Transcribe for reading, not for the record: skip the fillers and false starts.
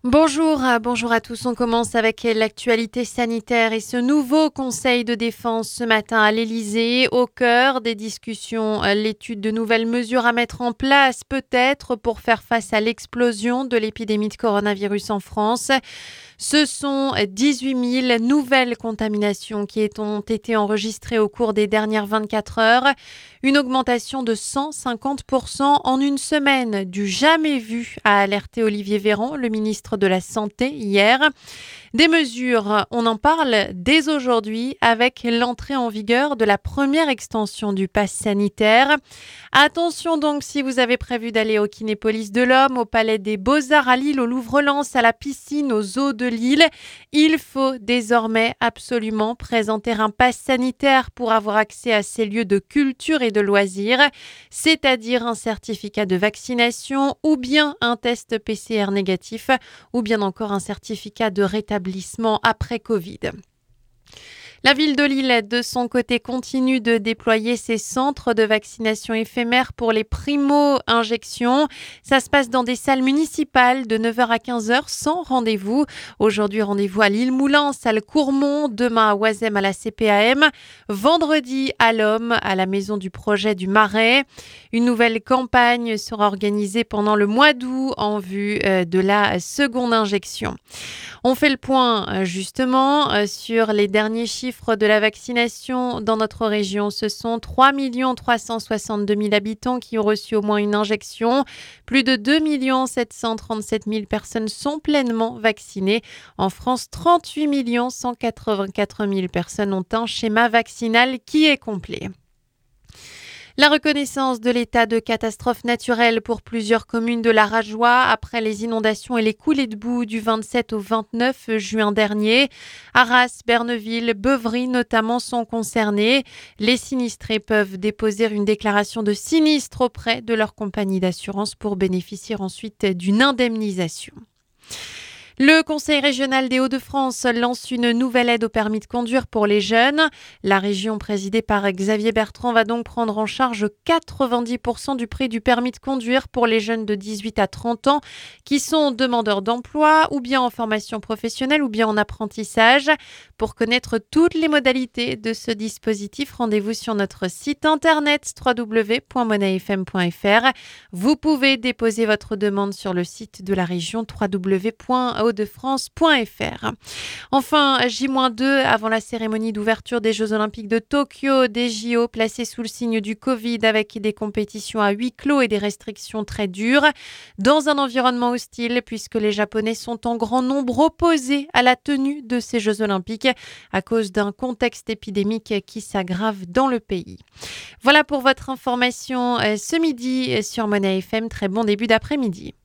Bonjour à tous. On commence avec l'actualité sanitaire et ce nouveau conseil de défense ce matin à l'Elysée. Au cœur des discussions, l'étude de nouvelles mesures à mettre en place peut-être pour faire face à l'explosion de l'épidémie de coronavirus en France. Ce sont 18 000 nouvelles contaminations qui ont été enregistrées au cours des dernières 24 heures. Une augmentation de 150% en une semaine, du jamais vu, a alerté Olivier Véran, le ministre de la Santé, hier. Des mesures, on en parle dès aujourd'hui avec l'entrée en vigueur de la première extension du pass sanitaire. Attention donc si vous avez prévu d'aller au Kinépolis de l'Homme, au Palais des Beaux-Arts à Lille, au Louvre-Lens, à la piscine, aux eaux de Lille, il faut désormais absolument présenter un pass sanitaire pour avoir accès à ces lieux de culture et de loisirs, c'est-à-dire un certificat de vaccination ou bien un test PCR négatif ou bien encore un certificat de rétablissement après Covid. La ville de Lille, de son côté, continue de déployer ses centres de vaccination éphémères pour les primo-injections. Ça se passe dans des salles municipales de 9h à 15h sans rendez-vous. Aujourd'hui, rendez-vous à Lille-Moulin, salle Courmont, demain à Oisem à la CPAM, vendredi à l'Homme, à la maison du projet du Marais. Une nouvelle campagne sera organisée pendant le mois d'août en vue de la seconde injection. On fait le point justement sur les derniers chiffres de la vaccination dans notre région. Ce sont 3 362 000 habitants qui ont reçu au moins une injection. Plus de 2 737 000 personnes sont pleinement vaccinées. En France, 38 184 000 personnes ont un schéma vaccinal qui est complet. La reconnaissance de l'état de catastrophe naturelle pour plusieurs communes de la Rajoie après les inondations et les coulées de boue du 27 au 29 juin dernier. Arras, Berneville, Beuvry notamment sont concernés. Les sinistrés peuvent déposer une déclaration de sinistre auprès de leur compagnie d'assurance pour bénéficier ensuite d'une indemnisation. Le Conseil régional des Hauts-de-France lance une nouvelle aide au permis de conduire pour les jeunes. La région présidée par Xavier Bertrand va donc prendre en charge 90% du prix du permis de conduire pour les jeunes de 18 à 30 ans qui sont demandeurs d'emploi ou bien en formation professionnelle ou bien en apprentissage. Pour connaître toutes les modalités de ce dispositif, rendez-vous sur notre site internet www.monnaie-fm.fr. Vous pouvez déposer votre demande sur le site de la région www.hautdefrance.fr. Enfin, J-2 avant la cérémonie d'ouverture des Jeux Olympiques de Tokyo, des JO placés sous le signe du Covid avec des compétitions à huis clos et des restrictions très dures. Dans un environnement hostile puisque les Japonais sont en grand nombre opposés à la tenue de ces Jeux Olympiques à cause d'un contexte épidémique qui s'aggrave dans le pays. Voilà pour votre information ce midi sur Monnaie FM. Très bon début d'après-midi.